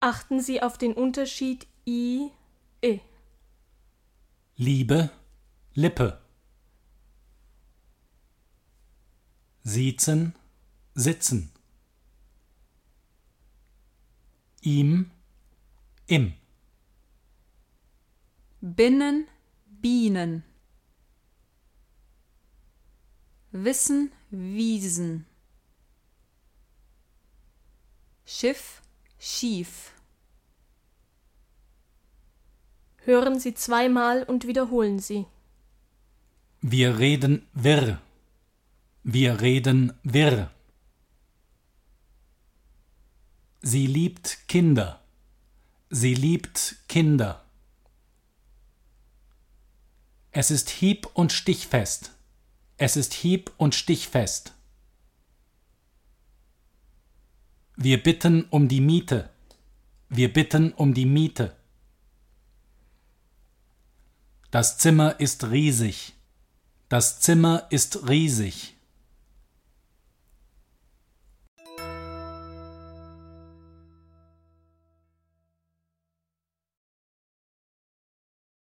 Achten Sie auf den Unterschied I, I. Liebe, Lippe. Siezen, sitzen. Ihm, im. Binnen, Bienen. Wissen, Wiesen. Schiff, Schief. Hören Sie zweimal und wiederholen Sie. Wir reden wirr. Wir reden wirr. Sie liebt Kinder. Sie liebt Kinder. Es ist hieb- und stichfest. Es ist hieb- und stichfest. Wir bitten um die Miete. Wir bitten um die Miete. Das Zimmer ist riesig. Das Zimmer ist riesig.